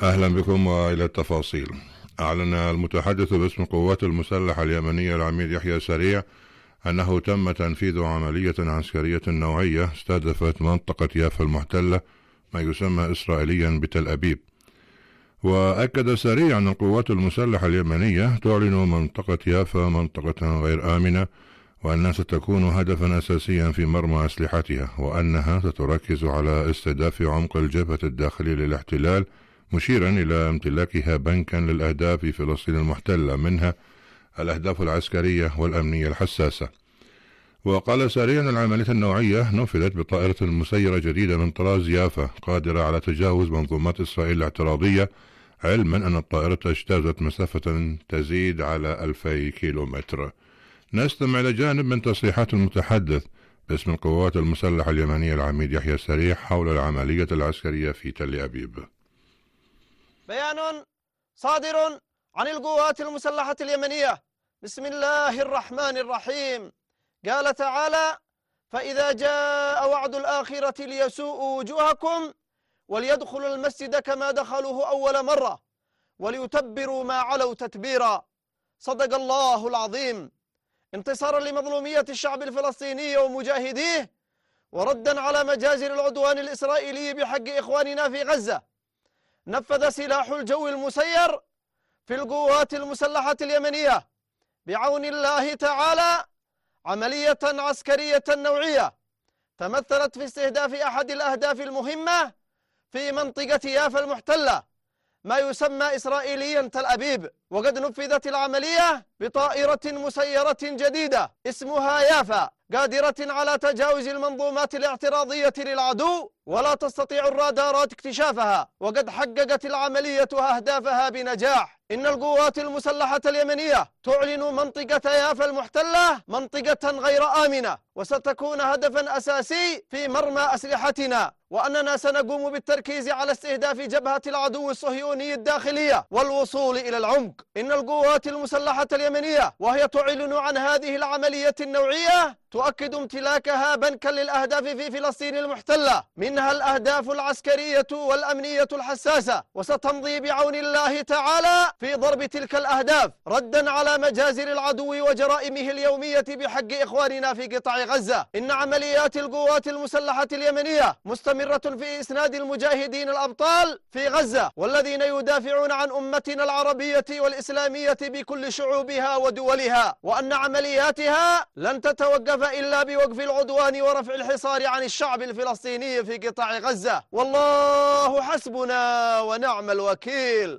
أهلا بكم وإلى التفاصيل. أعلن المتحدث باسم القوات المسلحة اليمنية العميد يحيى سريع أنه تم تنفيذ عملية عسكرية نوعية استهدفت منطقة يافا المحتلة، ما يسمى إسرائيليا بتل أبيب. وأكد سريع أن القوات المسلحة اليمنية تعلن منطقة يافا منطقة غير آمنة، وأنها ستكون هدفا أساسيا في مرمى أسلحتها، وأنها ستركز على استهداف عمق الجبهة الداخلية للاحتلال، مشيرا إلى امتلاكها بنكا للأهداف في فلسطين المحتلة، منها الأهداف العسكرية والأمنية الحساسة. وقال سريع أن العملية النوعية نفذت بطائرة مسيرة جديدة من طراز يافا قادرة على تجاوز منظومات إسرائيل الاعتراضية، علما أن الطائرة اجتازت مسافة تزيد على 2000 كيلومتر. نستمع إلى جانب من تصريحات المتحدث باسم القوات المسلحة اليمنية العميد يحيى سريع حول العملية العسكرية في تل أبيب. بيان صادر عن القوات المسلحة اليمنية بسم الله الرحمن الرحيم. قال تعالى: فإذا جاء وعد الآخرة ليسوءوا وجوهكم وليدخلوا المسجد كما دخلوه أول مرة وليتبروا ما علوا تتبيرا. صدق الله العظيم. انتصارا لمظلومية الشعب الفلسطيني ومجاهديه، وردا على مجازر العدوان الإسرائيلي بحق إخواننا في غزة، نفذ سلاح الجو المسير في القوات المسلحة اليمنية بعون الله تعالى عملية عسكرية نوعية تمثلت في استهداف أحد الأهداف المهمة في منطقة يافا المحتلة، ما يسمى إسرائيليا تل أبيب. وقد نفذت العملية بطائرة مسيرة جديدة اسمها يافا، قادرة على تجاوز المنظومات الاعتراضية للعدو، ولا تستطيع الرادارات اكتشافها. وقد حققت العملية أهدافها بنجاح. إن القوات المسلحة اليمنية تعلن منطقة يافا المحتلة منطقة غير آمنة، وستكون هدفا أساسي في مرمى أسلحتنا، وأننا سنقوم بالتركيز على استهداف جبهة العدو الصهيوني الداخلية والوصول إلى العمق. إن القوات المسلحة اليمنية وهي تعلن عن هذه العملية النوعية تؤكد امتلاكها بنكا للأهداف في فلسطين المحتلة، منها الأهداف العسكرية والأمنية الحساسة، وستمضي بعون الله تعالى في ضرب تلك الأهداف ردا على مجازر العدو وجرائمه اليومية بحق إخواننا في قطاع غزة. إن عمليات القوات المسلحة اليمنية مستمرة في إسناد المجاهدين الأبطال في غزة، والذين يدافعون عن أمتنا العربية والإسلامية بكل شعوبها ودولها، وأن عملياتها لن تتوقف إلا بوقف العدوان ورفع الحصار عن الشعب الفلسطيني في قطاع غزة. والله حسبنا ونعم الوكيل.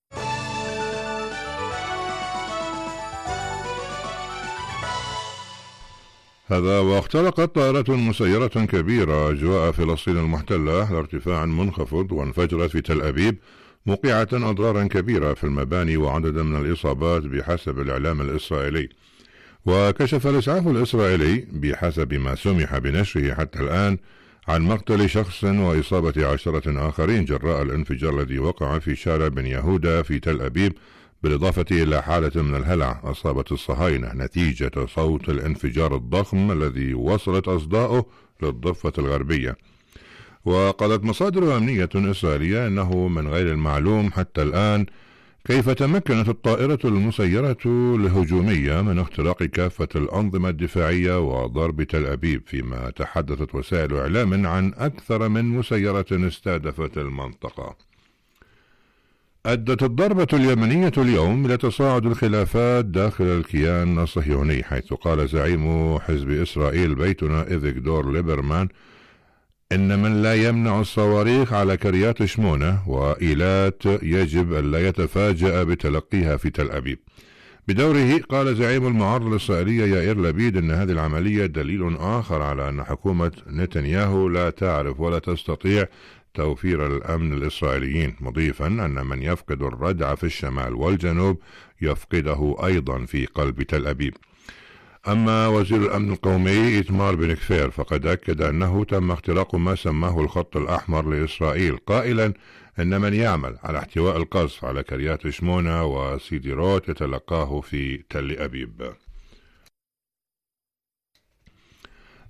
هذا واخترقت طائرة مسيرة كبيرة أجواء فلسطين المحتلة على ارتفاع منخفض وانفجرت في تل أبيب، موقعة أضرارا كبيرة في المباني وعددا من الإصابات بحسب الإعلام الإسرائيلي. وكشف الإسعاف الإسرائيلي بحسب ما سمح بنشره حتى الآن عن مقتل شخص وإصابة 10 آخرين جراء الانفجار الذي وقع في شارع بن يهودا في تل أبيب، بالإضافة إلى حالة من الهلع أصابت الصهاينة نتيجة صوت الانفجار الضخم الذي وصلت أصداؤه للضفة الغربية. وقالت مصادر أمنية إسرائيلية أنه من غير المعلوم حتى الآن كيف تمكنت الطائرة المسيرة الهجومية من اختراق كافة الأنظمة الدفاعية وضرب تل أبيب، فيما تحدثت وسائل إعلام عن أكثر من مسيرة استهدفت المنطقة. أدت الضربة اليمنية اليوم إلى تصاعد الخلافات داخل الكيان الصهيوني، حيث قال زعيم حزب إسرائيل بيتنا إفيغدور ليبرمان إن من لا يمنع الصواريخ على كريات شمونة وإيلات يجب أن لا يتفاجأ بتلقيها في تل أبيب. بدوره قال زعيم المعارضة الإسرائيلية يائير لبيد إن هذه العملية دليل آخر على أن حكومة نتنياهو لا تعرف ولا تستطيع توفير الأمن للإسرائيليين، مضيفا أن من يفقد الردع في الشمال والجنوب يفقده أيضا في قلب تل أبيب. أما وزير الأمن القومي إيتمار بن كفير فقد أكد أنه تم اختراق ما سماه الخط الأحمر لإسرائيل، قائلا أن من يعمل على احتواء القصف على كريات شمونة وسيدي روت يتلقاه في تل أبيب.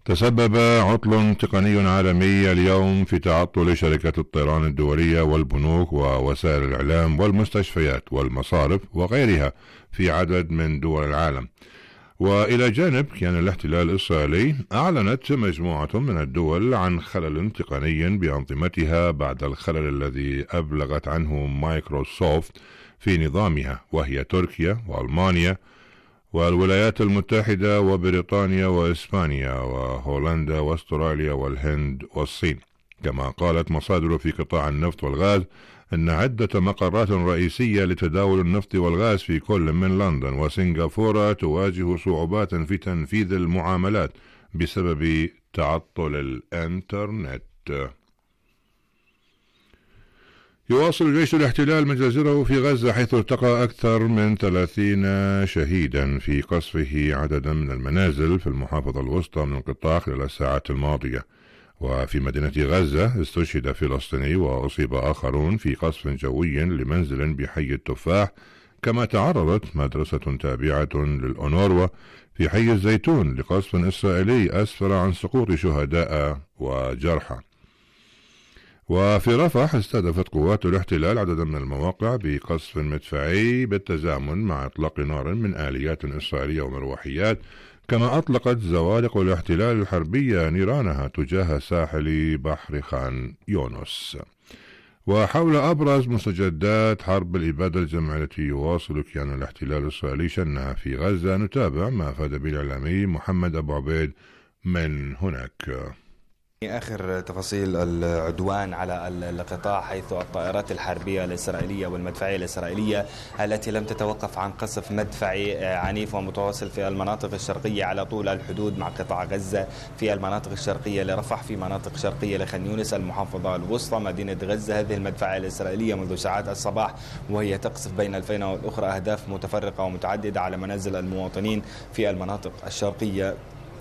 تسبب عطل تقني عالمي اليوم في تعطل شركة الطيران الدولية والبنوك ووسائل الإعلام والمستشفيات والمصارف وغيرها في عدد من دول العالم. وإلى جانب كان الاحتلال الإسرائيلي أعلنت مجموعة من الدول عن خلل تقني بأنظمتها بعد الخلل الذي أبلغت عنه مايكروسوفت في نظامها، وهي تركيا وألمانيا والولايات المتحدة وبريطانيا وإسبانيا وهولندا واستراليا والهند والصين. كما قالت مصادر في قطاع النفط والغاز أن عدة مقرات رئيسية لتداول النفط والغاز في كل من لندن وسنغافورة تواجه صعوبات في تنفيذ المعاملات بسبب تعطل الإنترنت. يواصل جيش الاحتلال مجازره في غزة، حيث التقى أكثر من 30 شهيدا في قصفه عددا من المنازل في المحافظة الوسطى من القطاع خلال الساعات الماضية. وفي مدينة غزة استشهد فلسطيني وأصيب آخرون في قصف جوي لمنزل بحي التفاح. كما تعرضت مدرسة تابعة للأونروا في حي الزيتون لقصف إسرائيلي أسفر عن سقوط شهداء وجرحى. وفي رفح استهدفت قوات الاحتلال عددا من المواقع بقصف مدفعي بالتزامن مع إطلاق نار من آليات إسرائيلية ومروحيات. كما أطلقت زوارق الاحتلال الحربية نيرانها تجاه ساحل بحر خان يونس. وحول أبرز مستجدات حرب الإبادة الجماعية التي يواصل كيان الاحتلال الإسرائيلي شنها في غزة، نتابع ما أفاد به الإعلامي محمد أبو عبيد من هناك. آخر تفاصيل العدوان على القطاع، حيث الطائرات الحربية الإسرائيلية والمدفعية الإسرائيلية التي لم تتوقف عن قصف مدفعي عنيف ومتواصل في المناطق الشرقية على طول الحدود مع قطاع غزة، في المناطق الشرقية لرفح، في مناطق شرقية لخان يونس، المحافظة الوسطى، مدينة غزة. هذه المدفعية الإسرائيلية منذ ساعات الصباح وهي تقصف بين الفينة والأخرى أهداف متفرقة ومتعددة على منازل المواطنين في المناطق الشرقية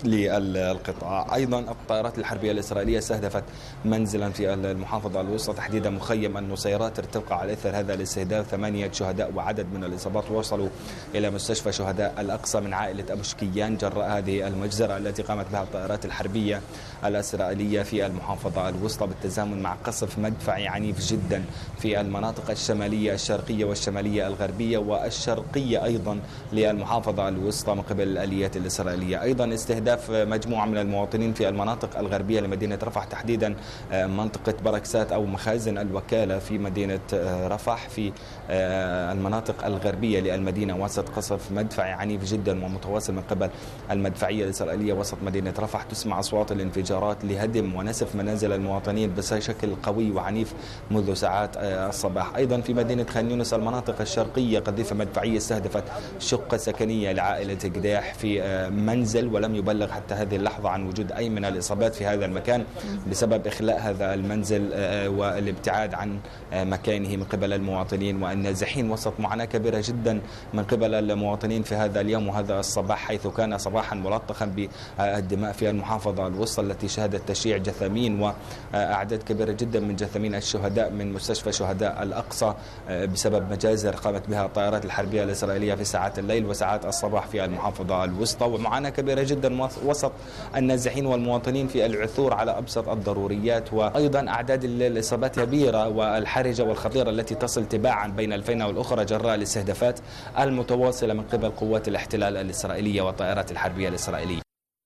للقطاع. أيضا الطائرات الحربية الإسرائيلية استهدفت منزلا في المحافظة الوسطى، تحديدا مخيم النصيرات، ارتقى على إثر هذا الاستهداف 8 شهداء وعدد من الإصابات وصلوا إلى مستشفى شهداء الأقصى من عائلة أبو شكيان جراء هذه المجزرة التي قامت بها الطائرات الحربية الإسرائيلية في المحافظة الوسطى، بالتزامن مع قصف مدفعي عنيف جدا في المناطق الشمالية الشرقية والشمالية الغربية والشرقية أيضا للمحافظة الوسطى من قبل الآليات الإسرائيلية. أيضا استهداف مجموعة من المواطنين في المناطق الغربية لمدينة رفح، تحديدا منطقة بركسات أو مخازن الوكالة في مدينة رفح في المناطق الغربية للمدينة، وسط قصف مدفعي عنيف جدا ومتواصل من قبل المدفعية الإسرائيلية وسط مدينة رفح. تسمع أصوات الانفجارات لهدم ونسف منازل المواطنين بشكل قوي وعنيف منذ ساعات الصباح. أيضا في مدينة خان يونس المناطق الشرقية قذيفة مدفعية استهدفت شقة سكنية لعائلة قداح في منزل، ولم يبلغ حتى هذه اللحظة عن وجود أي من الإصابات في هذا المكان بسبب إخلاء هذا المنزل والابتعاد عن مكانه من قبل المواطنين والنازحين، وسط معاناة كبيرة جدا من قبل المواطنين في هذا اليوم وهذا الصباح، حيث كان صباحا ملطخا بالدماء في المحافظة الوسطى التي شهدت تشييع جثامين وأعداد كبيرة جدا من جثامين الشهداء من مستشفى شهداء الأقصى بسبب مجازر قامت بها الطائرات الحربية الإسرائيلية في ساعات الليل وساعات الصباح في المحافظة الوسطى، ومعاناة كبيرة جدا وسط النازحين والمواطنين في العثور على أبسط الضروريات. وأيضا أعداد الإصابات كبيرة والحرجة والخطيرة التي تصل تباعا بين الفينة والأخرى جراء الاستهدافات المتواصلة من قبل قوات الاحتلال الإسرائيلية والطائرات الحربية الإسرائيلية.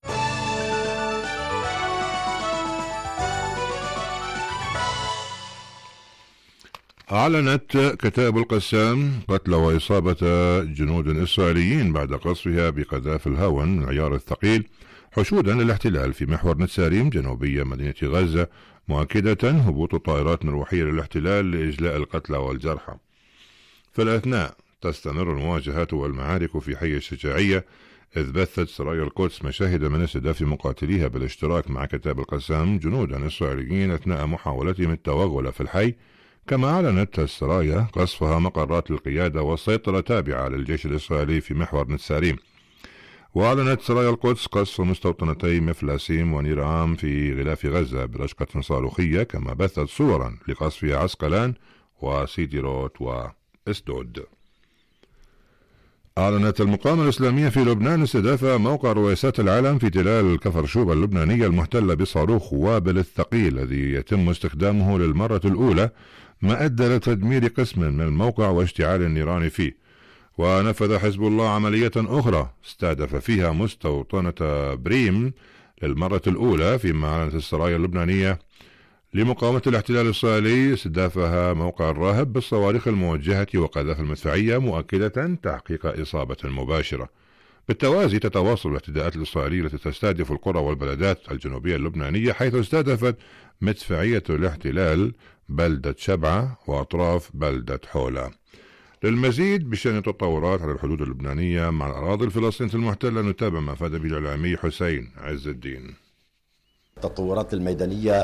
أعلنت كتائب القسام قتل وإصابة جنود إسرائيليين بعد قصفها بقذائف الهاون من العيار الثقيل حشودا للاحتلال في محور نتساريم جنوبية مدينة غزة، مؤكدة هبوط طائرات مروحية للاحتلال لإجلاء القتلى والجرحى. في الأثناء تستمر المواجهات والمعارك في حي الشجاعية، إذ بثت سرايا القدس مشاهد من استهداف مقاتليها بالاشتراك مع كتائب القسام جنودا إسرائيليين أثناء محاولتهم التوغل في الحي. كما أعلنت السرايا قصفها مقرات القيادة والسيطرة تابعة للجيش الإسرائيلي في محور نتساريم. وأعلنت سرايا القدس قصف مستوطنتي مفلسيم ونيرام في غلاف غزة برشقة صاروخية، كما بثت صورا لقصف عسقلان وسيديروت وإسدود. أعلنت المقاومة الإسلامية في لبنان استهداف موقع رويسات العلم في تلال الكفرشوب اللبنانية المحتلة بصاروخ وابل الثقيل الذي يتم استخدامه للمرة الأولى، ما أدى لتدمير قسم من الموقع واشتعال النيران فيه. ونفذ حزب الله عملية أخرى استهدف فيها مستوطنة بريم للمرة الأولى، فيما أعلنت السرايا اللبنانية لمقاومة الاحتلال الإسرائيلي استهدافها موقع الراهب بالصواريخ الموجهة وقذائف المدفعية، مؤكدة تحقيق إصابة مباشرة. بالتوازي تتواصل الاعتداءات الإسرائيلية التي تستهدف القرى والبلدات الجنوبية اللبنانية، حيث استهدفت مدفعية الاحتلال بلدة شبعة وأطراف بلدة حولة. للمزيد بشأن التطورات على الحدود اللبنانية مع الأراضي الفلسطينية المحتلة نتابع ما أفاد به الإعلامي حسين عز الدين. التطورات الميدانية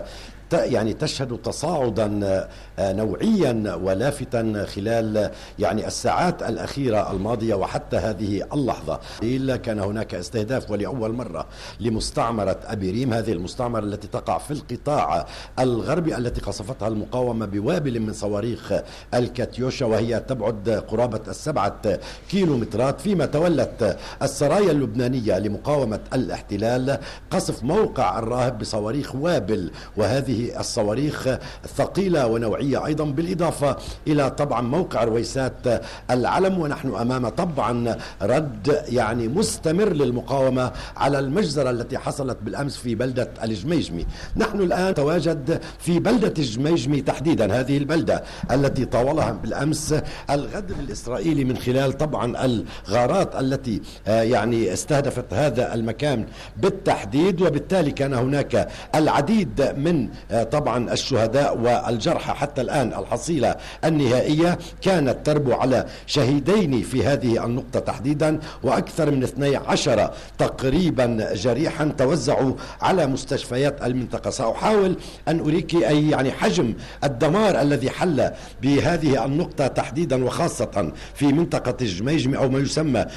تشهد تصاعدا نوعيا ولافتا خلال الساعات الأخيرة الماضية وحتى هذه اللحظة. كان هناك استهداف ولأول مرة لمستعمرة أبيريم، هذه المستعمرة التي تقع في القطاع الغربي التي قصفتها المقاومة بوابل من صواريخ الكاتيوشا، وهي تبعد قرابة 7 كيلومترات. فيما تولت السرايا اللبنانية لمقاومة الاحتلال قصف موقع الراهب بصواريخ وابل، وهذه الصواريخ ثقيلة ونوعية أيضا، بالإضافة إلى طبعا موقع رويسات العلم. ونحن أمام طبعا رد مستمر للمقاومة على المجزرة التي حصلت بالأمس في بلدة الجميجمي. نحن الآن نتواجد في بلدة الجميجمي تحديدا، هذه البلدة التي طاولها بالأمس الغدر الإسرائيلي من خلال طبعا الغارات التي استهدفت هذا المكان بالتحديد، وبالتالي كان هناك العديد من طبعا الشهداء والجرحى. حتى الآن الحصيلة النهائية كانت تربو على شهيدين في هذه النقطة تحديدا، وأكثر من 12 تقريبا جريحا توزعوا على مستشفيات المنطقة. سأحاول أن أريك أي حجم الدمار الذي حل بهذه النقطة تحديدا، وخاصة في منطقة الجميجمي أو ما يسمى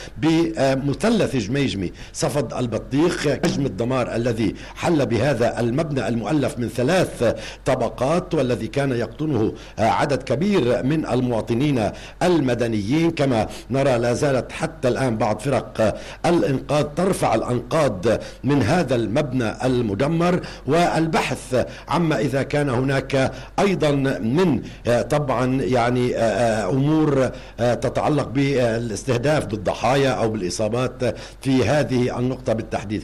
بمثلث جميجمي صفد البطيخ. حجم الدمار الذي حل بهذا المبنى المؤلف من 3 طبقات، والذي كان يقطنه عدد كبير من المواطنين المدنيين. كما نرى لا زالت حتى الآن بعض فرق الإنقاذ ترفع الأنقاض من هذا المبنى المدمر، والبحث عما إذا كان هناك أيضا من طبعا أمور تتعلق بالاستهداف بالضحايا أو بالإصابات في هذه النقطة بالتحديد.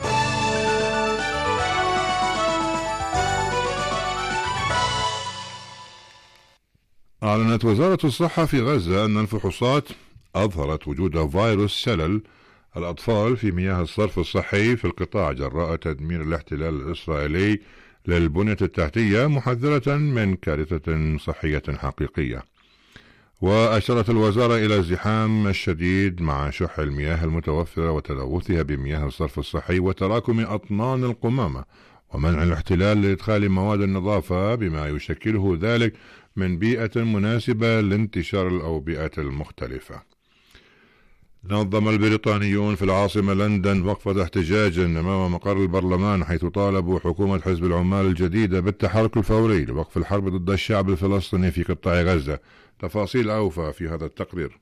أعلنت وزارة الصحة في غزة أن الفحوصات أظهرت وجود فيروس شلل الأطفال في مياه الصرف الصحي في القطاع جراء تدمير الاحتلال الإسرائيلي للبنية التحتية، محذرة من كارثة صحية حقيقية. وأشارت الوزارة إلى الزحام الشديد مع شح المياه المتوفرة وتلوثها بمياه الصرف الصحي وتراكم أطنان القمامة، ومنع الاحتلال لإدخال مواد النظافة بما يشكله ذلك من بيئة مناسبة لانتشار الأوبئة المختلفة. نظم البريطانيون في العاصمة لندن وقفة احتجاج أمام مقر البرلمان، حيث طالبوا حكومة حزب العمال الجديدة بالتحرك الفوري لوقف الحرب ضد الشعب الفلسطيني في قطاع غزة. تفاصيل أوفى في هذا التقرير.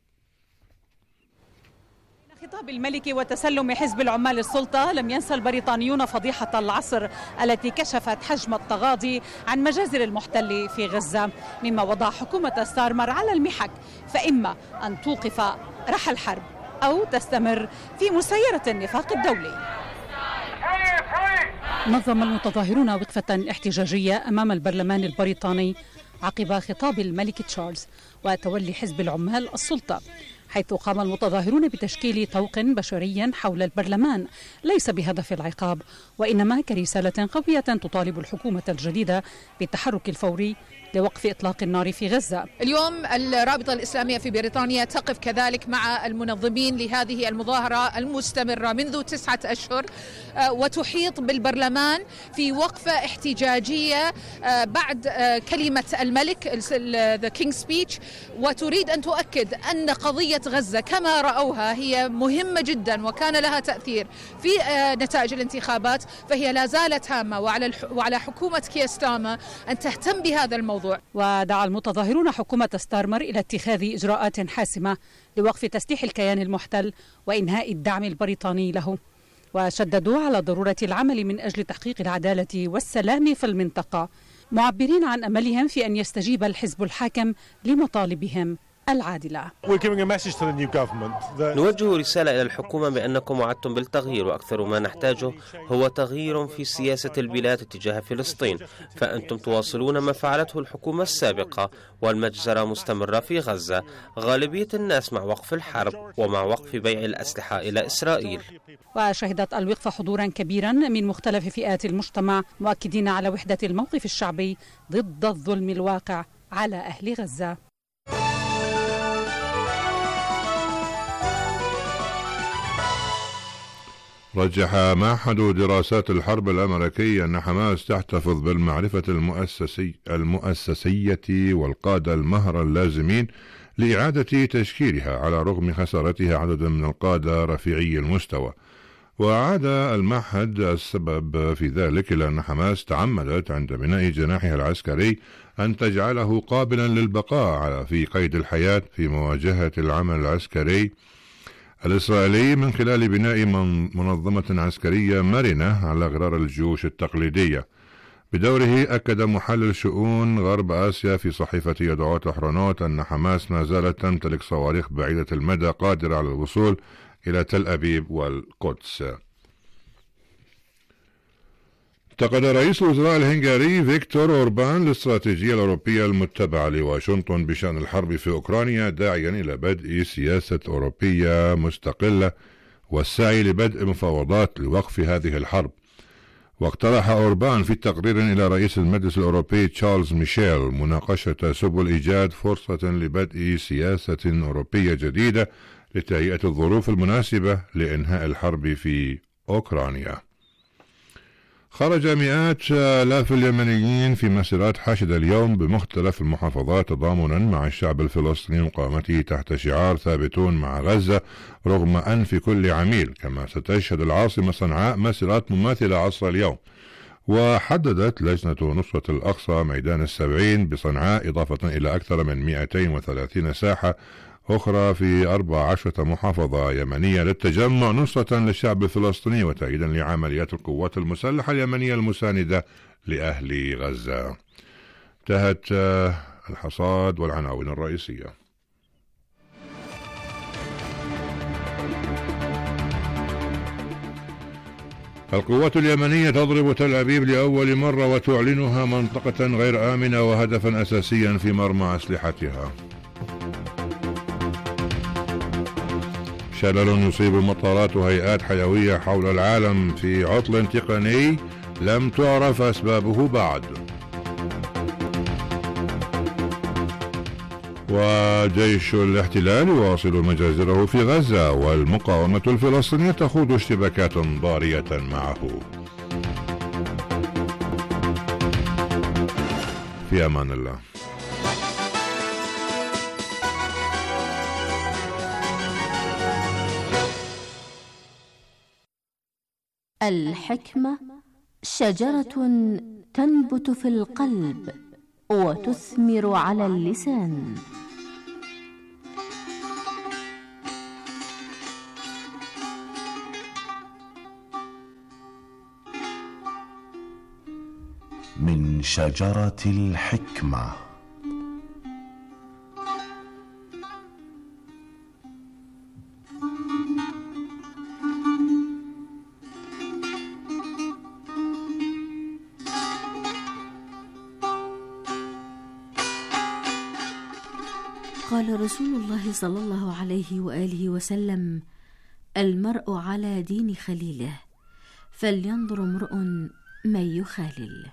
خطاب الملك وتسلم حزب العمال السلطة، لم ينسى البريطانيون فضيحة العصر التي كشفت حجم التغاضي عن مجازر المحتل في غزة، مما وضع حكومة ستارمر على المحك، فإما أن توقف رحى الحرب أو تستمر في مسيرة النفاق الدولي. نظم المتظاهرون وقفة احتجاجية أمام البرلمان البريطاني عقب خطاب الملك تشارلز وتولي حزب العمال السلطة، حيث قام المتظاهرون بتشكيل طوق بشري حول البرلمان، ليس بهدف العقاب وإنما كرسالة قوية تطالب الحكومة الجديدة بالتحرك الفوري لوقف إطلاق النار في غزة. اليوم الرابطة الإسلامية في بريطانيا تقف كذلك مع المنظمين لهذه المظاهرة المستمرة منذ 9 أشهر، وتحيط بالبرلمان في وقفة احتجاجية بعد كلمة الملك The King's Speech، وتريد أن تؤكد أن قضية غزة كما رأوها هي مهمة جدا وكان لها تأثير في نتائج الانتخابات، فهي لا زالت هامة، وعلى حكومة كير ستارمر أن تهتم بهذا الموضوع. ودعا المتظاهرون حكومة ستارمر إلى اتخاذ إجراءات حاسمة لوقف تسليح الكيان المحتل وإنهاء الدعم البريطاني له، وشددوا على ضرورة العمل من أجل تحقيق العدالة والسلام في المنطقة، معبرين عن أملهم في أن يستجيب الحزب الحاكم لمطالبهم العادلة. نوجه رسالة إلى الحكومة بأنكم وعدتم بالتغيير، وأكثر ما نحتاجه هو تغيير في سياسة البلاد تجاه فلسطين، فأنتم تواصلون ما فعلته الحكومة السابقة، والمجزرة مستمرة في غزة. غالبية الناس مع وقف الحرب ومع وقف بيع الأسلحة إلى إسرائيل. وشهدت الوقفة حضورا كبيرا من مختلف فئات المجتمع، مؤكدين على وحدة الموقف الشعبي ضد الظلم الواقع على أهل غزة. رجح معهد دراسات الحرب الأمريكي أن حماس تحتفظ بالمعرفة المؤسسية والقادة المهرة اللازمين لإعادة تشكيلها على رغم خسارتها عدد من القادة رفيعي المستوى. وعاد المعهد السبب في ذلك إلى أن حماس تعمدت عند بناء جناحها العسكري أن تجعله قابلا للبقاء في قيد الحياة في مواجهة العمل العسكري الإسرائيلي من خلال بناء منظمة عسكرية مرنة على غرار الجيوش التقليدية. بدوره أكد محلل شؤون غرب آسيا في صحيفة يدعوت أحرنوت أن حماس ما زالت تمتلك صواريخ بعيدة المدى قادرة على الوصول إلى تل أبيب والقدس. انتقد رئيس الوزراء الهنغاري فيكتور أوربان الاستراتيجية الأوروبية المتبعة لواشنطن بشأن الحرب في أوكرانيا، داعيا إلى بدء سياسة أوروبية مستقلة والسعي لبدء مفاوضات لوقف هذه الحرب. واقترح أوربان في تقرير إلى رئيس المجلس الأوروبي تشارلز ميشيل مناقشة سبل إيجاد فرصة لبدء سياسة أوروبية جديدة لتهيئة الظروف المناسبة لإنهاء الحرب في أوكرانيا. خرج مئات آلاف اليمنيين في مسيرات حاشدة اليوم بمختلف المحافظات تضامنا مع الشعب الفلسطيني ومقاومته تحت شعار ثابتون مع غزة رغم أنف كل عميل. كما ستشهد العاصمة صنعاء مسيرات مماثلة عصر اليوم. وحددت لجنة نصرة الأقصى ميدان السبعين بصنعاء إضافة إلى أكثر من 230 ساحة أخرى في 14 محافظة يمنية للتجمع نصرة للشعب الفلسطيني وتأييدا لعمليات القوات المسلحة اليمنية المساندة لأهل غزة. انتهت الحصاد والعناوين الرئيسية. القوات اليمنية تضرب تل أبيب لأول مرة وتعلنها منطقة غير آمنة وهدفا أساسيا في مرمى أسلحتها. شلل يصيب المطارات وهيئات حيوية حول العالم في عطل تقني لم تعرف أسبابه بعد. وجيش الاحتلال يواصل مجازره في غزة والمقاومة الفلسطينية تخوض اشتباكات ضارية معه. في أمان الله. الحكمة شجرة تنبت في القلب وتثمر على اللسان. من شجرة الحكمة. قال رسول الله صلى الله عليه وآله وسلم: المرء على دين خليله، فلينظر امرؤ من يخالل.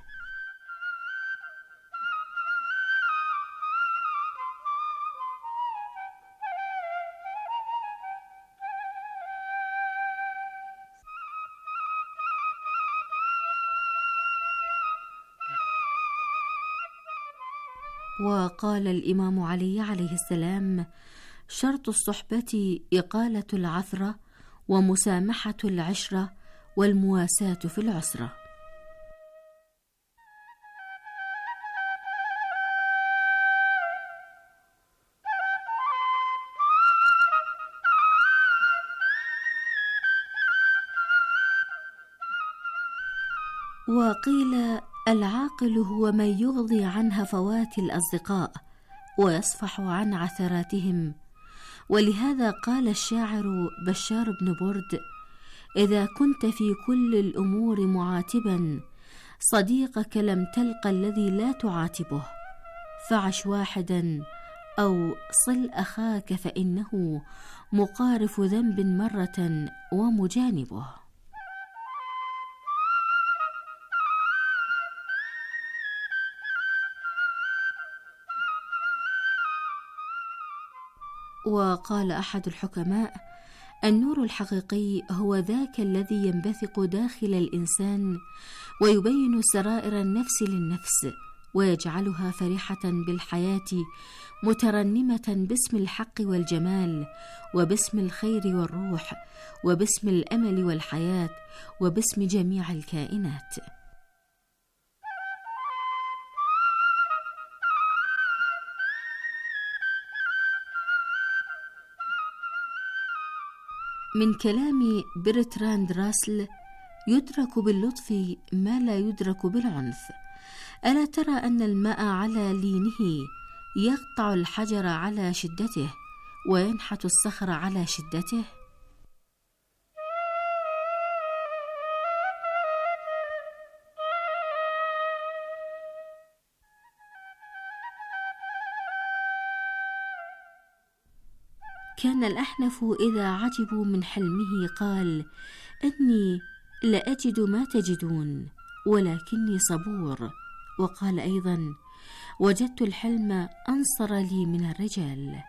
وقال الإمام علي عليه السلام: شرط الصحبة إقالة العثرة ومسامحة العشرة والمواساة في العسرة. وقيل العاقل هو من يغضي عن هفوات الأصدقاء ويصفح عن عثراتهم. ولهذا قال الشاعر بشار بن برد: إذا كنت في كل الأمور معاتبا صديقك لم تلق الذي لا تعاتبه، فعش واحدا أو صل أخاك فإنه مقارف ذنب مرة ومجانبه. وقال أحد الحكماء: النور الحقيقي هو ذاك الذي ينبثق داخل الإنسان ويبين سرائر النفس للنفس ويجعلها فرحة بالحياة مترنمة باسم الحق والجمال وباسم الخير والروح وباسم الأمل والحياة وباسم جميع الكائنات. من كلام برتراند راسل: يدرك باللطف ما لا يدرك بالعنف. ألا ترى أن الماء على لينه يقطع الحجر على شدته وينحت الصخر على شدته؟ كان الأحنف إذا عجبوا من حلمه قال: إني لأجد ما تجدون ولكني صبور. وقال أيضا: وجدت الحلم أنصر لي من الرجال.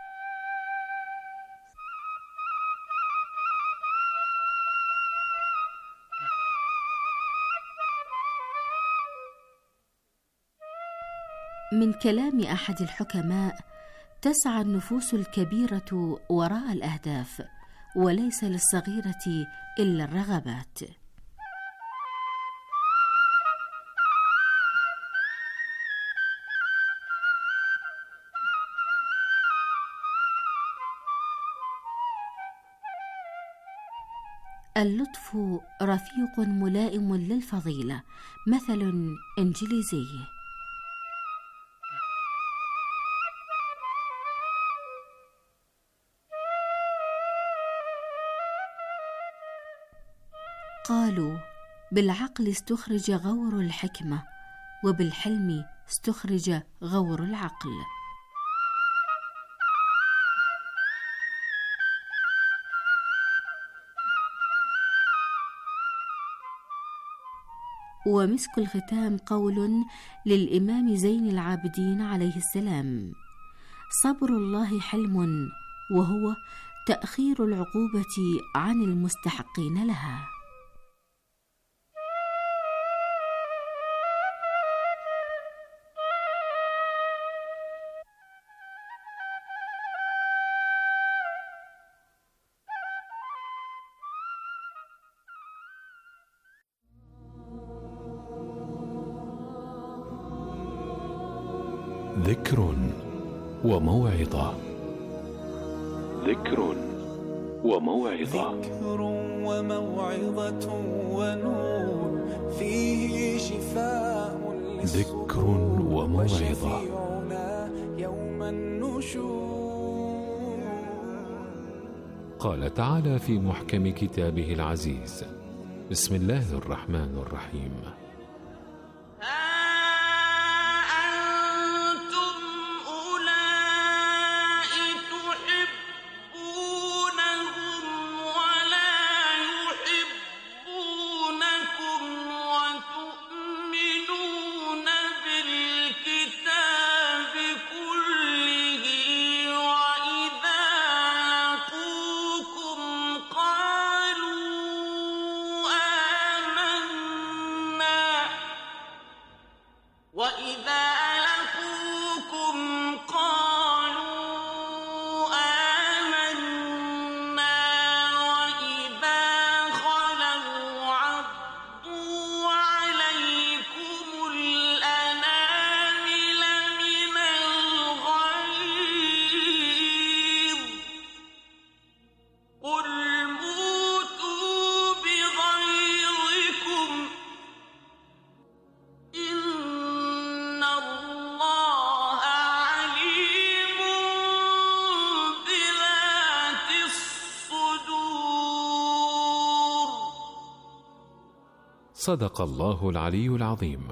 من كلام أحد الحكماء: تسعى النفوس الكبيرة وراء الأهداف وليس للصغيرة إلا الرغبات. اللطف رفيق ملائم للفضيلة، مثل إنجليزي. قالوا: بالعقل استخرج غور الحكمة وبالحلم استخرج غور العقل. ومسك الختام قول للإمام زين العابدين عليه السلام: صبر الله حلم وهو تأخير العقوبة عن المستحقين لها. ذكر وموعظة. ذكر وموعظة. ذكر وموعظة ونور فيه شفاء. ذكر وموعظة. يوم النشور. قال تعالى في محكم كتابه العزيز: بسم الله الرحمن الرحيم: قالوا آمنا صدق الله العلي العظيم.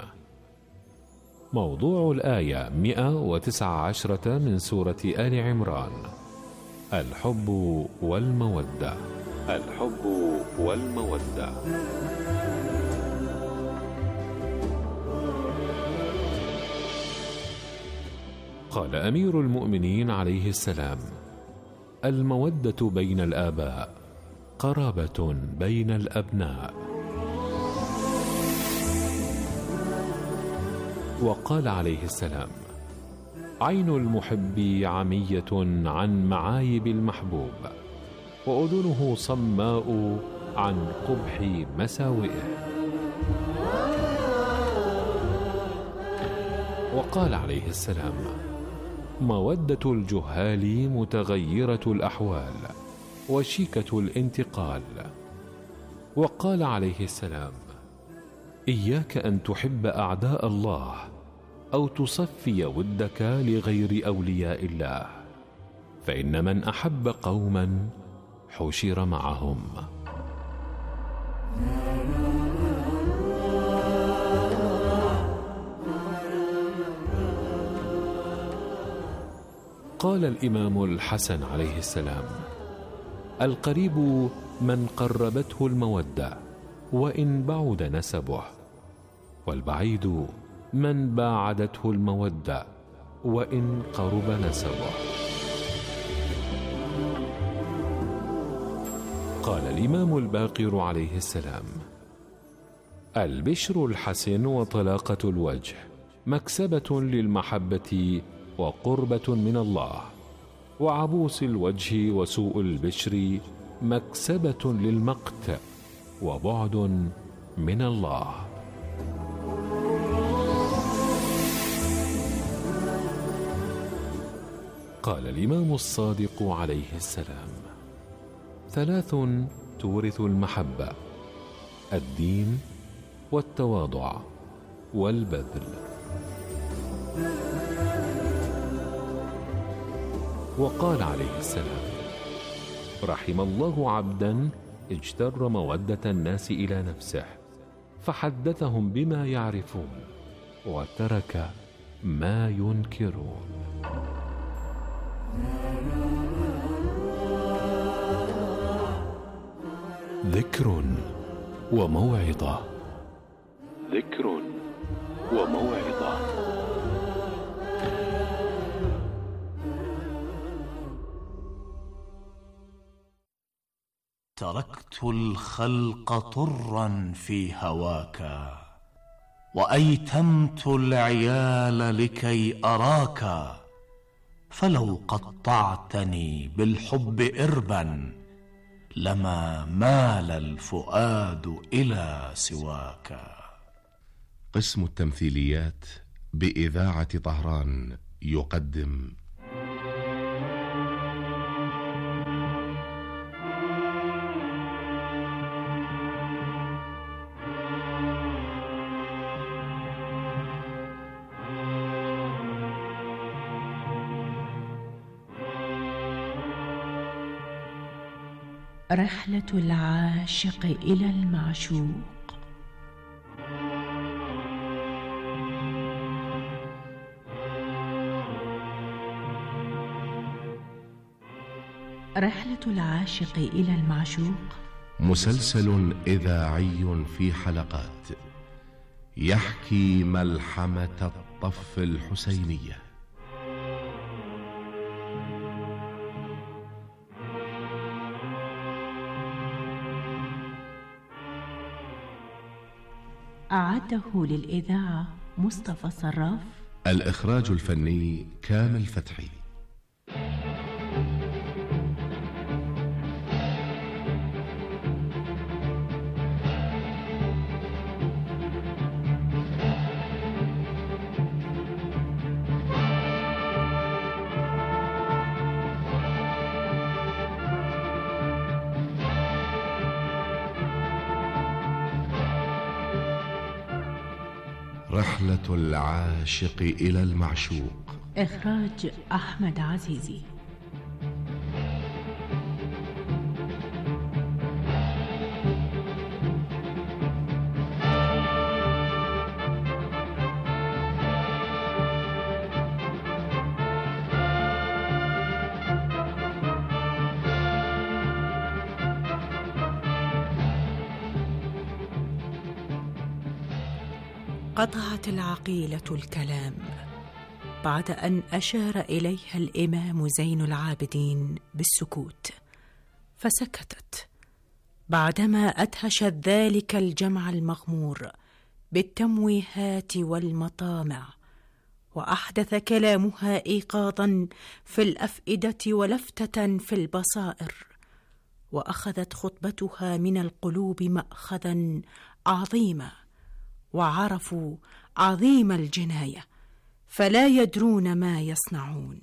موضوع الآية 119 من سورة آل عمران: الحب والمودة. الحب والمودة. قال أمير المؤمنين عليه السلام: المودة بين الآباء قرابة بين الأبناء. وقال عليه السلام: عين المحب عمية عن معايب المحبوب، وأذنه صماء عن قبح مساوئه. وقال عليه السلام: مودة الجهال متغيرة الأحوال وشيكة الانتقال. وقال عليه السلام: إياك أن تحب أعداء الله أو تصفي ودك لغير أولياء الله، فإن من أحب قوما حشر معهم. قال الإمام الحسن عليه السلام: القريب من قربته المودة وإن بعد نسبه، والبعيد من باعدته المودة وإن قرب نسبه. قال الإمام الباقر عليه السلام: البشر الحسن وطلاقة الوجه مكسبة للمحبة وقربة من الله، وعبوس الوجه وسوء البشر مكسبة للمقت وبعد من الله. قال الإمام الصادق عليه السلام: ثلاث تورث المحبة: الدين والتواضع والبذل. وقال عليه السلام: رحم الله عبدا اجتر مودة الناس إلى نفسه فحدثهم بما يعرفون وترك ما ينكرون. ذكر وموعظة. ذكر وموعظة. تركت الخلق طرا في هواك، وأيتمت العيال لكي أراك، فلو قطعتني بالحب إربا لما مال الفؤاد إلى سواك. قسم التمثيليات بإذاعة طهران يقدم رحلة العاشق إلى المعشوق. رحلة العاشق إلى المعشوق مسلسل إذاعي في حلقات يحكي ملحمة الطف الحسينية. أعده للإذاعة مصطفى صراف. الإخراج الفني كامل فتحي. رحلة العاشق إلى المعشوق. إخراج أحمد عزيزي. قطعت العقيلة الكلام بعد أن أشار إليها الإمام زين العابدين بالسكوت، فسكتت بعدما أدهشت ذلك الجمع المغمور بالتمويهات والمطامع، وأحدث كلامها إيقاظا في الأفئدة ولفتة في البصائر، وأخذت خطبتها من القلوب مأخذا عظيما، وعرفوا عظيم الجناية فلا يدرون ما يصنعون.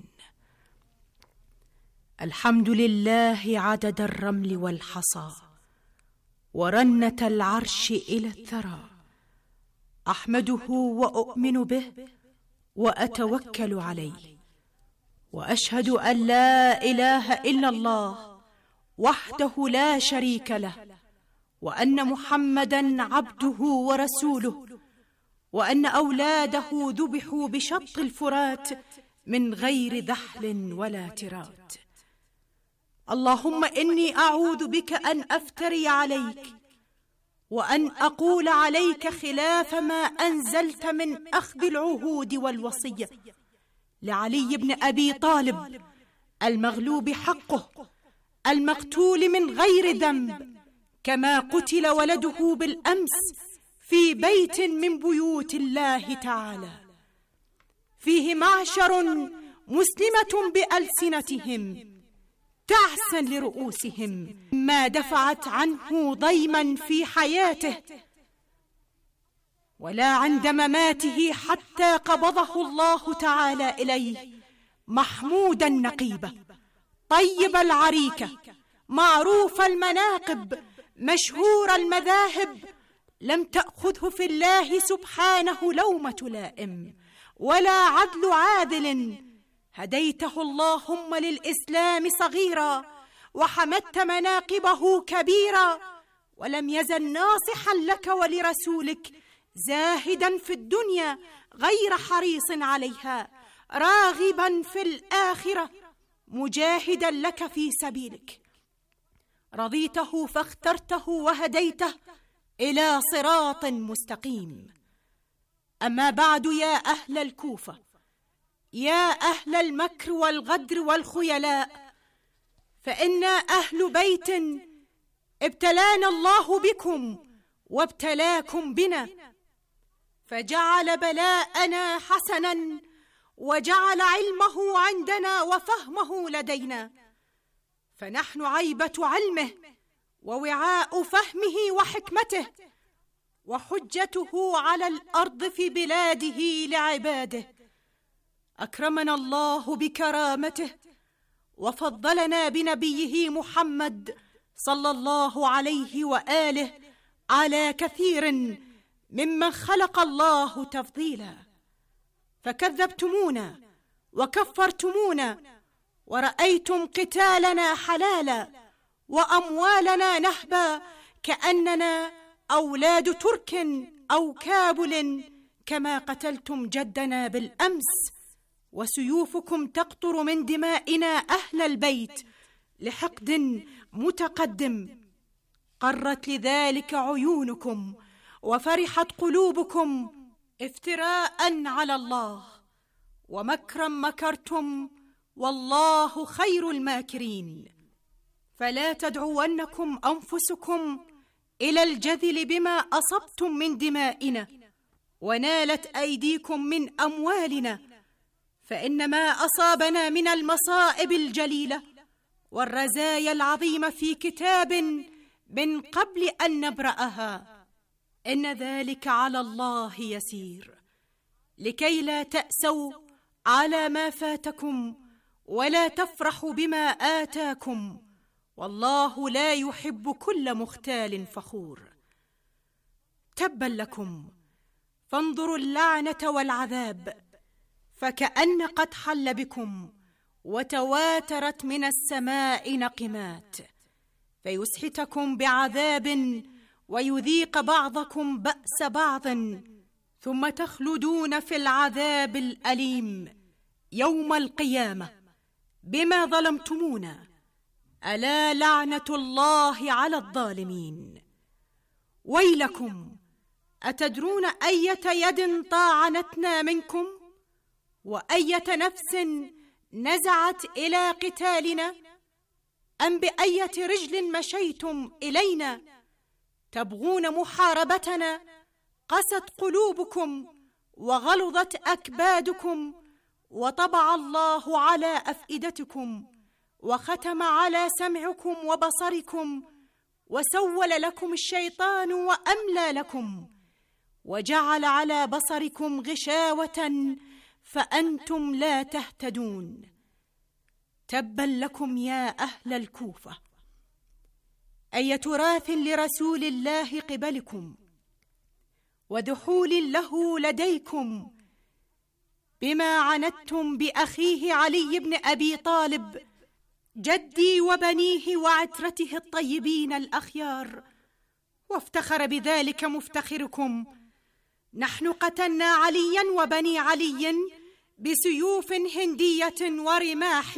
الحمد لله عدد الرمل والحصى ورنة العرش إلى الثرى، أحمده وأؤمن به وأتوكل عليه، وأشهد أن لا إله إلا الله وحده لا شريك له، وأن محمدًا عبده ورسوله، وأن أولاده ذبحوا بشط الفرات من غير ذحل ولا ترات. اللهم إني أعوذ بك أن أفتري عليك وأن أقول عليك خلاف ما أنزلت من أخذ العهود والوصية لعلي بن أبي طالب المغلوب حقه المقتول من غير ذنب، كما قتل ولده بالأمس في بيت من بيوت الله تعالى، فيه معشر مسلمة بألسنتهم تعسا لرؤوسهم ما دفعت عنه ضيما في حياته ولا عند مماته، حتى قبضه الله تعالى إليه محمودا نقيبا طيب العريكة معروف المناقب مشهور المذاهب، لم تأخذه في الله سبحانه لومة لائم ولا عدل عادل، هديته اللهم للإسلام صغيرا وحمدت مناقبه كبيرا، ولم يزل ناصحا لك ولرسولك زاهدا في الدنيا غير حريص عليها، راغبا في الآخرة مجاهدا لك في سبيلك، رضيته فاخترته وهديته إلى صراط مستقيم. أما بعد، يا أهل الكوفة، يا أهل المكر والغدر والخيلاء، فإنا أهل بيت ابتلانا الله بكم وابتلاكم بنا، فجعل بلاءنا حسنا وجعل علمه عندنا وفهمه لدينا، فنحن عيبة علمه ووعاء فهمه وحكمته وحجته على الأرض في بلاده لعباده. أكرمنا الله بكرامته وفضلنا بنبيه محمد صلى الله عليه وآله على كثير ممن خلق الله تفضيلا، فكذبتمونا وكفرتمونا ورأيتم قتالنا حلالا وأموالنا نهبا كأننا أولاد ترك أو كابل، كما قتلتم جدنا بالأمس، وسيوفكم تقطر من دمائنا أهل البيت لحقد متقدم، قرت لذلك عيونكم وفرحت قلوبكم افتراء على الله، ومكرا مكرتم والله خير الماكرين. فلا تدعونكم أنفسكم إلى الجذل بما أصبتم من دمائنا ونالت أيديكم من أموالنا، فإن ما أصابنا من المصائب الجليلة والرزايا العظيمة في كتاب من قبل أن نبرأها، إن ذلك على الله يسير، لكي لا تأسوا على ما فاتكم ولا تفرحوا بما آتاكم، والله لا يحب كل مختال فخور. تبا لكم، فانظروا اللعنة والعذاب، فكأن قد حل بكم وتواترت من السماء نقمات، فيسحتكم بعذاب ويذيق بعضكم بأس بعض، ثم تخلدون في العذاب الأليم يوم القيامة بما ظلمتمونا، ألا لعنة الله على الظالمين. ويلكم، أتدرون أية يد طاعنتنا منكم؟ وأية نفس نزعت إلى قتالنا؟ أم بأية رجل مشيتم إلينا تبغون محاربتنا؟ قست قلوبكم وغلظت أكبادكم، وطبع الله على أفئدتكم، وختم على سمعكم وبصركم، وسول لكم الشيطان وأملى لكم، وجعل على بصركم غشاوة فأنتم لا تهتدون. تبا لكم يا أهل الكوفة، أي تراث لرسول الله قبلكم، ودحول له لديكم، بما عنتم بأخيه علي بن أبي طالب جدي وبنيه وعترته الطيبين الأخيار. وافتخر بذلك مفتخركم. نحن قتلنا عليا وبني علي بسيوف هندية ورماح،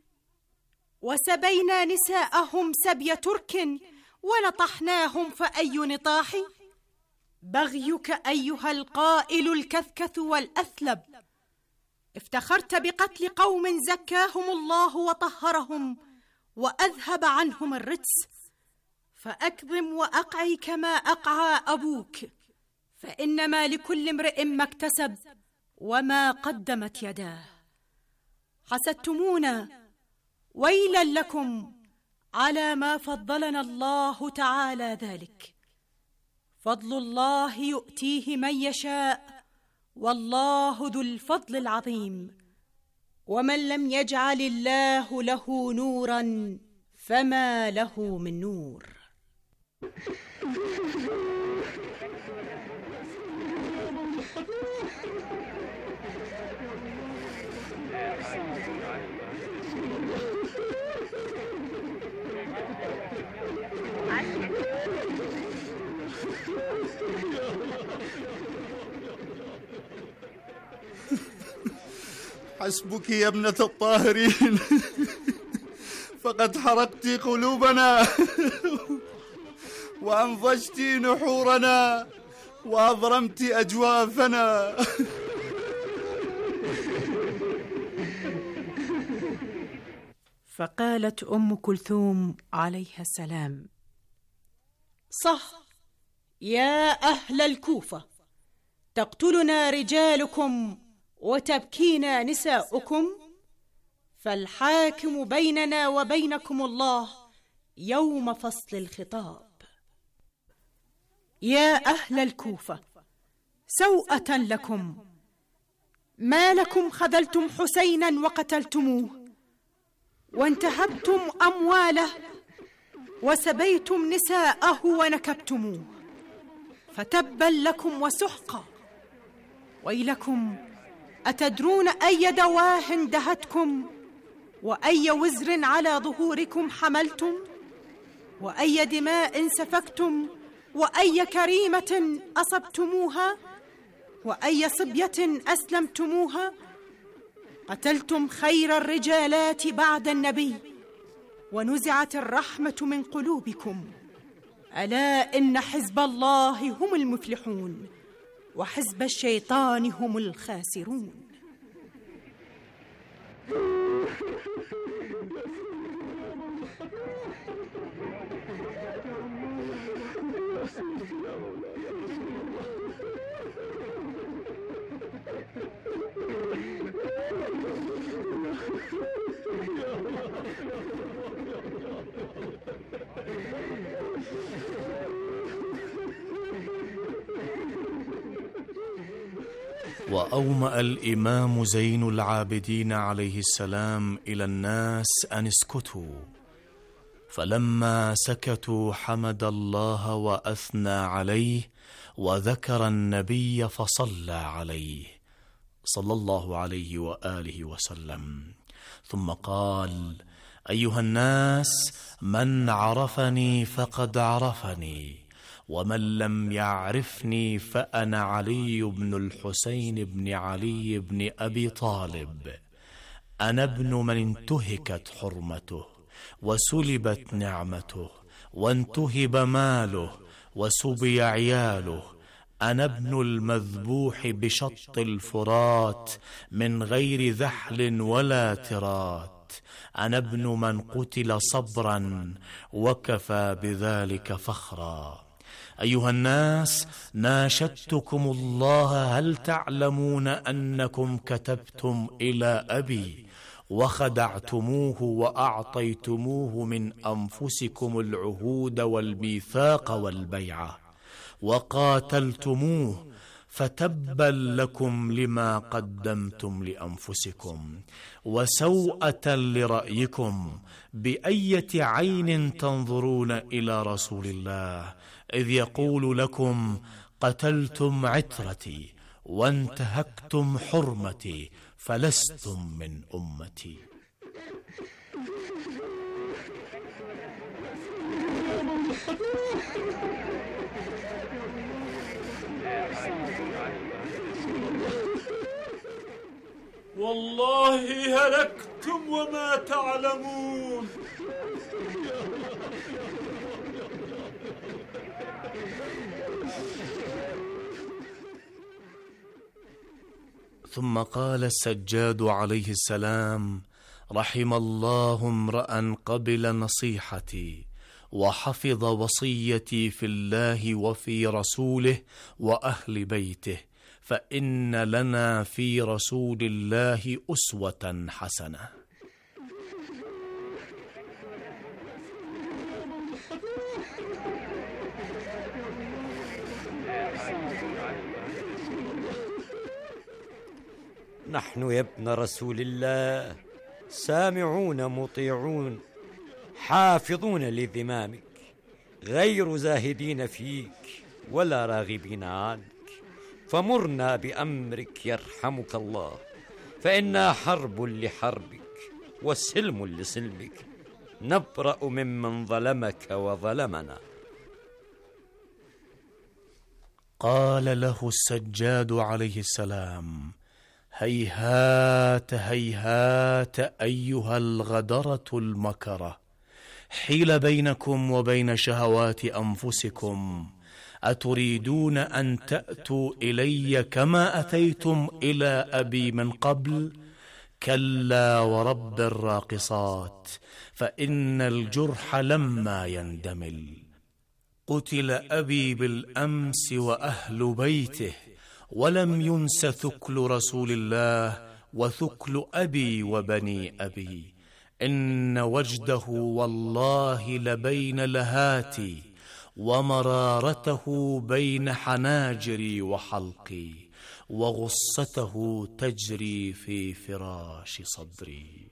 وسبينا نساءهم سبي ترك، ونطحناهم فأي نطاح. بغيك أيها القائل الكثكث والأثلب، افتخرت بقتل قوم زكاهم الله وطهرهم وأذهب عنهم الرجس، فأكظم وأقعي كما أقعى أبوك، فإنما لكل امرئ ما اكتسب وما قدمت يداه. حسدتمونا، ويلا لكم على ما فضلنا الله تعالى ذلك. فضل الله يؤتيه من يشاء، والله ذو الفضل العظيم. ومن لم يجعل الله له نورا فما له من نور. حسبك يا ابنة الطاهرين، فقد حرقت قلوبنا وأنضجت نحورنا وأضرمت أجوافنا. فقالت أم كلثوم عليها السلام: صح يا أهل الكوفة، تقتلنا رجالكم وتبكينا نساؤكم، فالحاكم بيننا وبينكم الله يوم فصل الخطاب. يا أهل الكوفة، سوءة لكم، ما لكم خذلتم حسينا وقتلتموه، وانتهبتم أمواله، وسبيتم نساءه ونكبتموه، فتبا لكم وسحقا. ويلكم، أتدرون أي دواه دهتكم، وأي وزر على ظهوركم حملتم، وأي دماء سفكتم، وأي كريمة أصبتموها، وأي صبية أسلمتموها؟ قتلتم خير الرجالات بعد النبي، ونزعت الرحمة من قلوبكم. ألا إن حزب الله هم المفلحون، وحزب الشيطان هم الخاسرون. وأومأ الإمام زين العابدين عليه السلام إلى الناس أن اسكتوا، فلما سكتوا حمد الله وأثنى عليه، وذكر النبي فصلى عليه صلى الله عليه وآله وسلم، ثم قال: أيها الناس، من عرفني فقد عرفني، ومن لم يعرفني فأنا علي بن الحسين بن علي بن أبي طالب. أنا ابن من انتهكت حرمته، وسلبت نعمته، وانتهب ماله، وسبي عياله. أنا ابن المذبوح بشط الفرات من غير ذحل ولا ترات. أنا ابن من قتل صبرا وكفى بذلك فخرا. أيها الناس، ناشدتكم الله، هل تعلمون أنكم كتبتم إلى أبي وخدعتموه وأعطيتموه من أنفسكم العهود والميثاق والبيعة وقاتلتموه، فتبا لكم لما قدمتم لأنفسكم وسوءة لرأيكم. بأية عين تنظرون إلى رسول الله إذ يقول لكم قتلتم عترتي وانتهكتم حرمتي فلستم من أمتي. والله هلكتم وما تعلمون. ثم قال السجاد عليه السلام: رحم الله امرأ قبل نصيحتي وحفظ وصيتي في الله وفي رسوله وأهل بيته، فإن لنا في رسول الله أسوة حسنة. نحن يا ابن رسول الله سامعون مطيعون حافظون لذمامك، غير زاهدين فيك ولا راغبين عنك، فمرنا بأمرك يرحمك الله، فإنا حرب لحربك وسلم لسلمك، نبرأ ممن ظلمك وظلمنا. قال له السجاد عليه السلام: هيهات هيهات أيها الغدرة المكرة، حيل بينكم وبين شهوات أنفسكم، أتريدون أن تأتوا إلي كما أتيتم إلى أبي من قبل؟ كلا ورب الراقصات، فإن الجرح لما يندمل. قتل أبي بالأمس وأهل بيته، ولم ينس ثكل رسول الله وثكل أبي وبني أبي. إن وجده والله لبين لهاتي، ومرارته بين حناجري وحلقي، وغصته تجري في فراش صدري.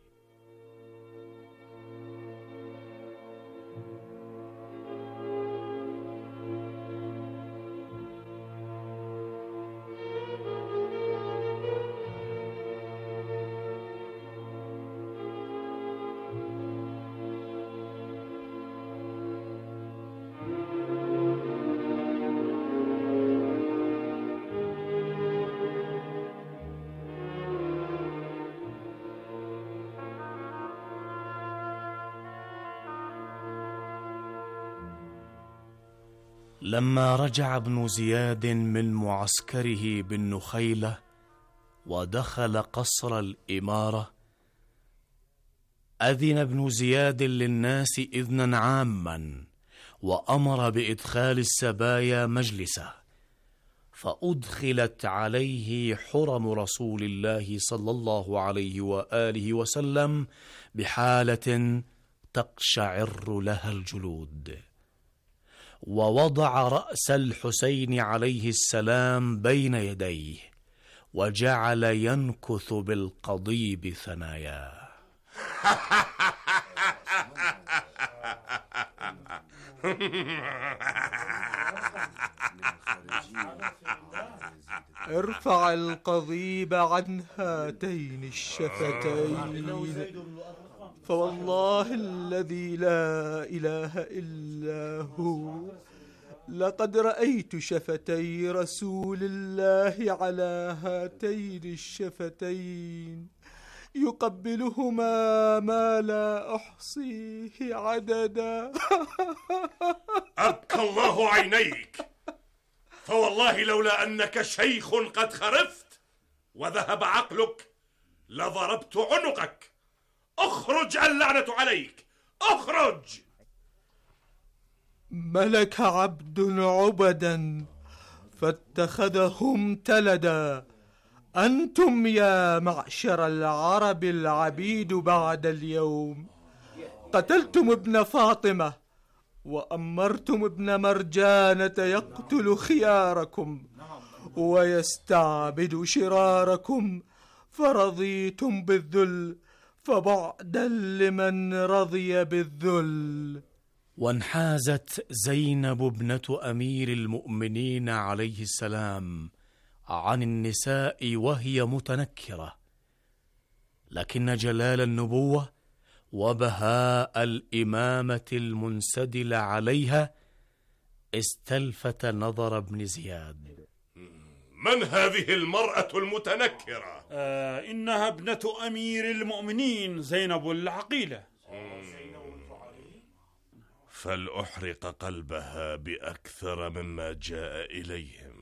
لما رجع ابن زياد من معسكره بالنخيلة ودخل قصر الإمارة، أذن ابن زياد للناس إذنا عاما، وأمر بإدخال السبايا مجلسه، فأدخلت عليه حرم رسول الله صلى الله عليه وآله وسلم بحالة تقشعر لها الجلود، ووضع رأس الحسين عليه السلام بين يديه، وجعل ينكث بالقضيب ثناياه. ارفع القضيب عن هاتين الشفتين، فوالله الذي لا إله إلا هو لقد رأيت شفتي رسول الله على هاتين الشفتين يقبلهما ما لا أحصيه عددا. أبكى الله عينيك، فوالله لولا أنك شيخ قد خرفت وذهب عقلك لضربت عنقك. اخرج اللعنة عليك، اخرج. ملك عبد عبدا فاتخذهم تلدا. أنتم يا معشر العرب العبيد بعد اليوم قتلتم ابن فاطمة وأمرتم ابن مرجانة يقتل خياركم ويستعبد شراركم، فرضيتم بالذل فبعدا لمن رضي بالذل. وانحازت زينب ابنة أمير المؤمنين عليه السلام عن النساء وهي متنكرة، لكن جلال النبوة وبهاء الإمامة المنسدل عليها استلفت نظر ابن زياد. من هذه المرأة المتنكرة؟ إنها ابنة أمير المؤمنين زينب العقيلة. فلأحرق قلبها بأكثر مما جاء إليهم.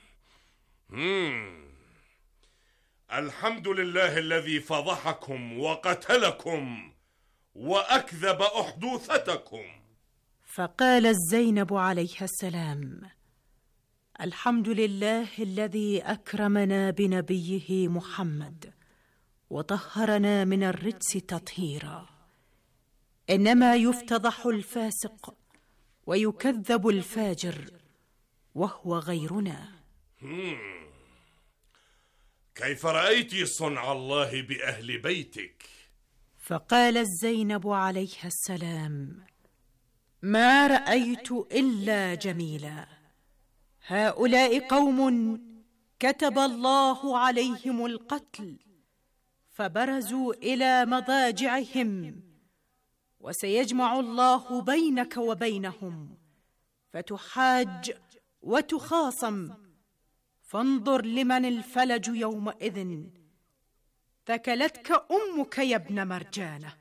الحمد لله الذي فضحكم وقتلكم وأكذب أحدوثتكم. فقالت زينب عليها السلام: الحمد لله الذي أكرمنا بنبيه محمد وطهرنا من الرجس تطهيرا. إنما يفتضح الفاسق ويكذب الفاجر وهو غيرنا. كيف رأيت صنع الله بأهل بيتك؟ فقالت زينب عليها السلام: ما رأيت إلا جميلا. هؤلاء قوم كتب الله عليهم القتل فبرزوا إلى مضاجعهم، وسيجمع الله بينك وبينهم فتحاج وتخاصم، فانظر لمن الفلج يومئذ. ثكلتك أمك يا ابن مرجانة.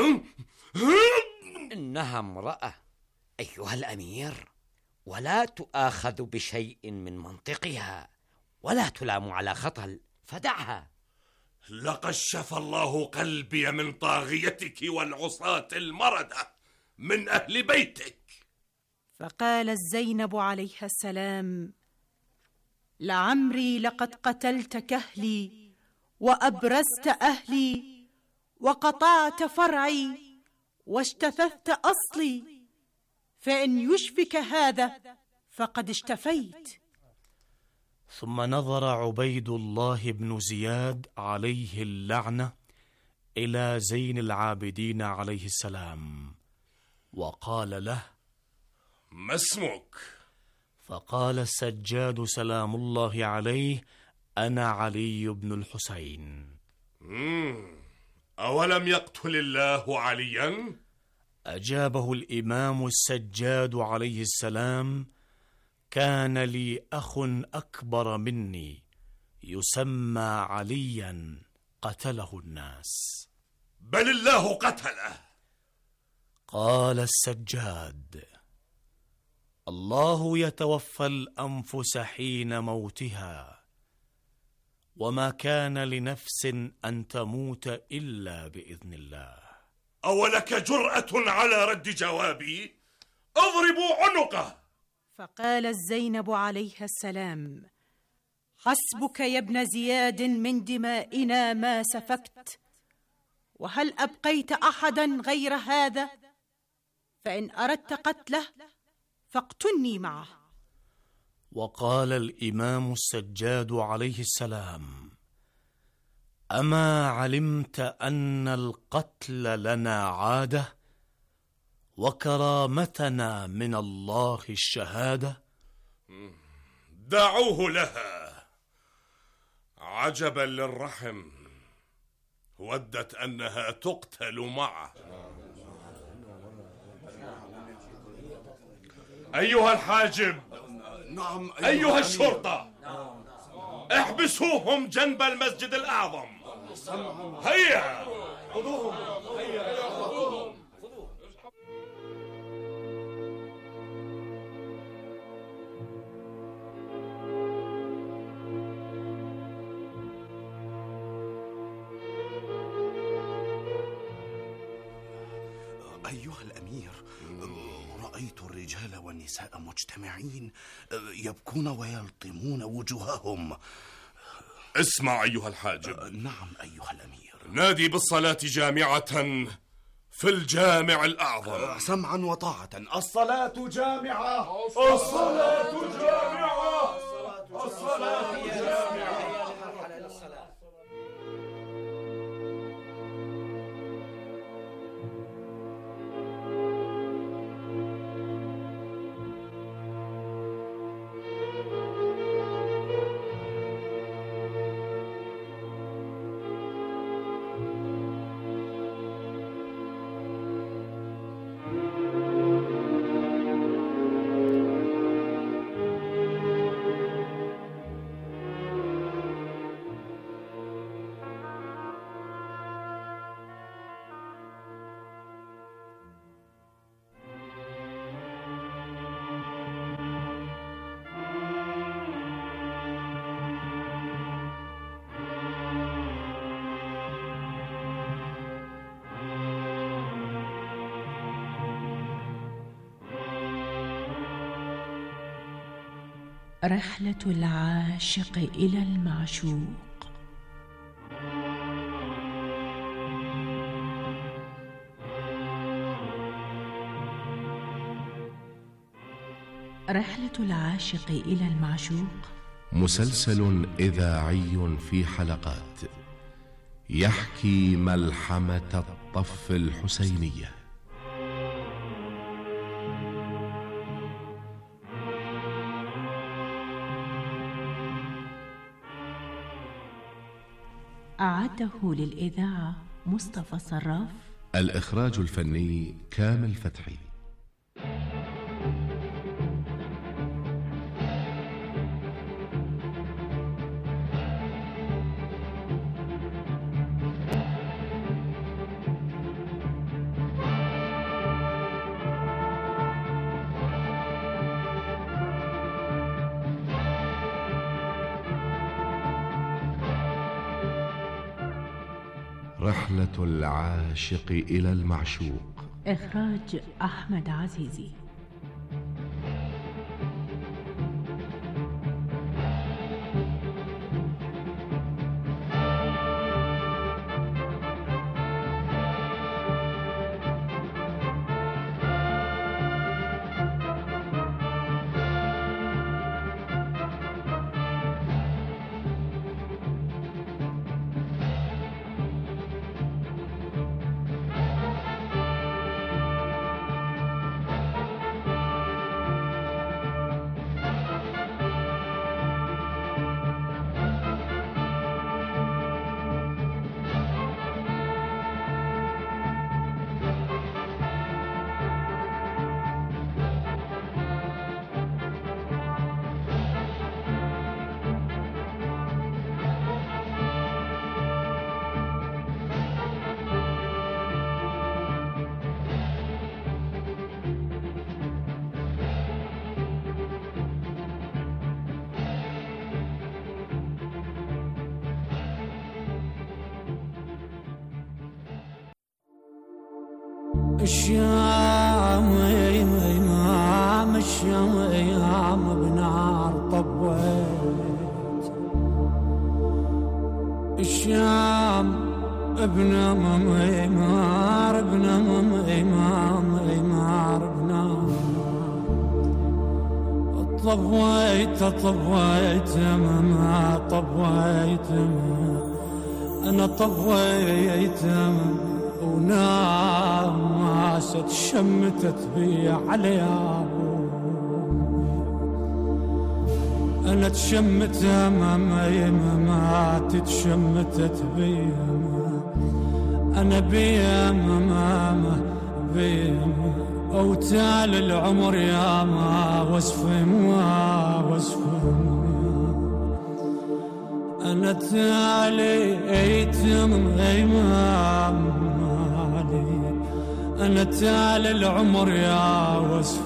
إنها امرأة أيها الأمير، ولا تؤاخذ بشيء من منطقها، ولا تلام على خطل، فدعها. لقد شفى الله قلبي من طاغيتك والعصاة المردة من أهل بيتك. فقالت زينب عليها السلام: لعمري لقد قتلت كهلي وأبرزت أهلي وقطعت فرعي واجتثثت أصلي، فإن يشفك هذا فقد اشتفيت. ثم نظر عبيد الله بن زياد عليه اللعنة إلى زين العابدين عليه السلام وقال له: ما اسمك؟ فقال السجاد سلام الله عليه: أنا علي بن الحسين. أولم يقتل الله عليا؟ أجابه الإمام السجاد عليه السلام: كان لي أخ أكبر مني يسمى عليا قتله الناس. بل الله قتله. قال السجاد: الله يتوفى الأنفس حين موتها، وما كان لنفس أن تموت إلا بإذن الله. أولك جرأة على رد جوابي؟ اضربوا عنقه. فقالت زينب عليها السلام: حسبك يا ابن زياد من دمائنا ما سفكت، وهل أبقيت أحدا غير هذا؟ فإن أردت قتله فاقتلني معه. وقال الإمام السجاد عليه السلام: أما علمت أن القتل لنا عادة وكرامتنا من الله الشهادة؟ دعوه لها. عجبا للرحم، ودت أنها تقتل معه. أيها الحاجب، نعم أيها الشرطة، احبسوهم جنب المسجد الأعظم. هيا خذوهم. رأيت الرجال والنساء مجتمعين يبكون ويلطمون وجوههم. اسمع أيها الحاجب. نعم أيها الأمير. نادي بالصلاة جامعة في الجامع الأعظم. سمعا وطاعة. الصلاة جامعة، الصلاة جامعة، الصلاة جامعة. رحلة العاشق إلى المعشوق. رحلة العاشق إلى المعشوق مسلسل إذاعي في حلقات يحكي ملحمة الطف الحسينية. أعده للإذاعة مصطفى صراف. الإخراج الفني كامل فتحي. رحلة العاشق إلى المعشوق. إخراج أحمد عزيزي. الشام إمام الشام إمام بنار طبيت. الشام ابن إمار ابن إمام إمار بنار طبيت طبيت ما طبيت أنا طبيت وناس تشمتت بي على أبوي. أنا تشمت ما تتشمتت بي أنا بي أو تال العمر يا ما وصفي ما وصفي أنا تالي أيتم إمام أنا تالي العمر يا وصف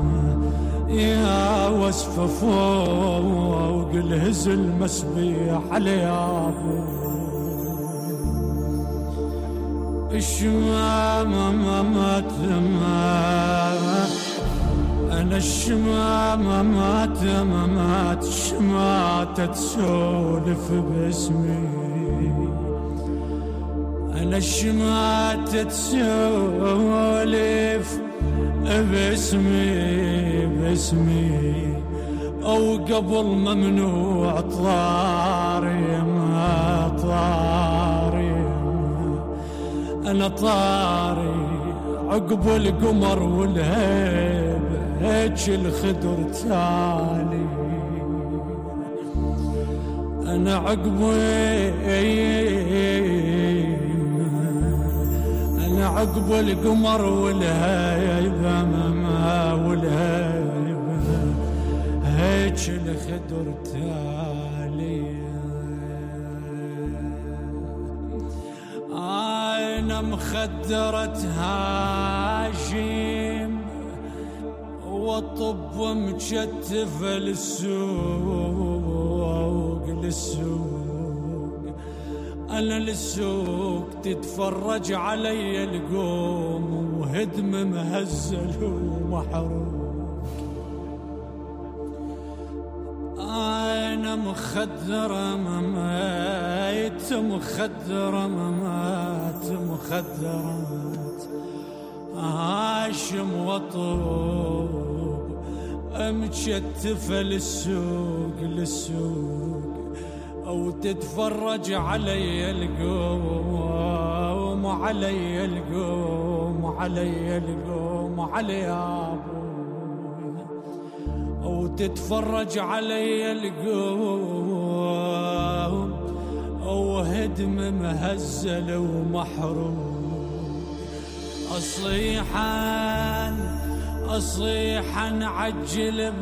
يا وصف فوق الهزل مسبيح على أبو الشمام ما تمام أنا الشماتة تسولف باسمي، أنا الشماتة تسولف باسمي، أو قبل ممنوع طاري ما طاري، أنا طاري عقب القمر والهيب هيج الخدر تالي، أنا عقب القمر والهيبة ما والهيبة هيج الخدر تالي، أنا مخدرة هاشم والطب مجتف للسوق، أنا للسوق تتفرج علي القوم وهدم مهزل ومحروق، أنا مخدرة ممات مخدرة هاشم وطوب مجتفة للسوق أو تتفرج علي القوم علي أبوي، أو تتفرج علي القوم أو هدم مهزل ومحروق، أصيحا عجل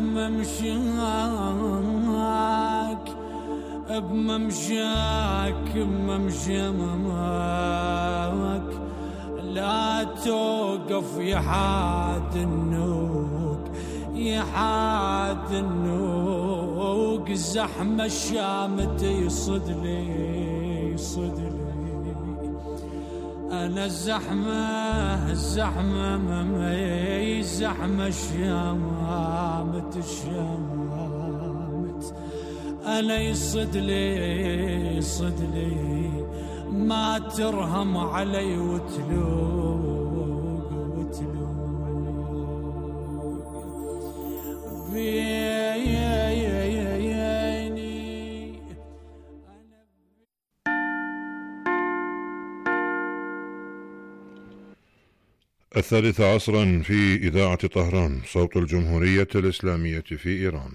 بممشاك لا توقف يحاد النوق الزحمة الشامت يصد لي أنا الزحمة الشامت أنا يصد لي ما ترهم علي وتلوق بيني. الثالثة عصرا في إذاعة طهران، صوت الجمهورية الإسلامية في إيران.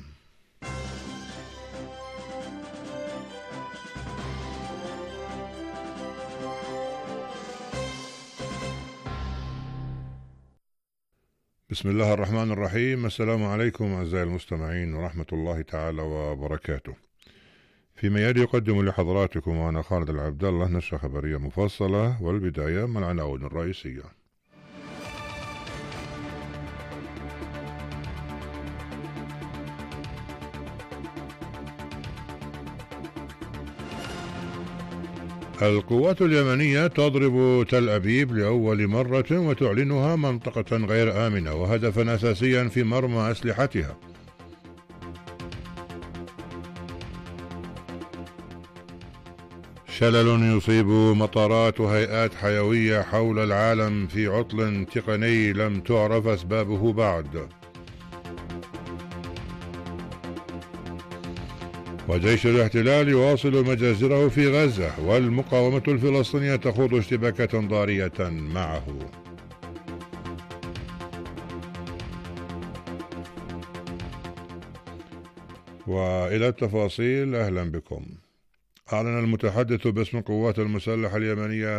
بسم الله الرحمن الرحيم. السلام عليكم أعزائي المستمعين ورحمة الله تعالى وبركاته. فيما يلي يقدم لحضراتكم وأنا خالد العبد الله نشرة خبرية مفصلة، والبداية من العناوين الرئيسية. القوات اليمنية تضرب تل أبيب لأول مرة وتعلنها منطقة غير آمنة وهدفا أساسيا في مرمى أسلحتها. شلل يصيب مطارات وهيئات حيوية حول العالم في عطل تقني لم تعرف أسبابه بعد. وجيش الاحتلال يواصل مجازره في غزة، والمقاومة الفلسطينية تخوض اشتباكات ضارية معه. وإلى التفاصيل، أهلا بكم. أعلن المتحدث باسم القوات المسلحة اليمنية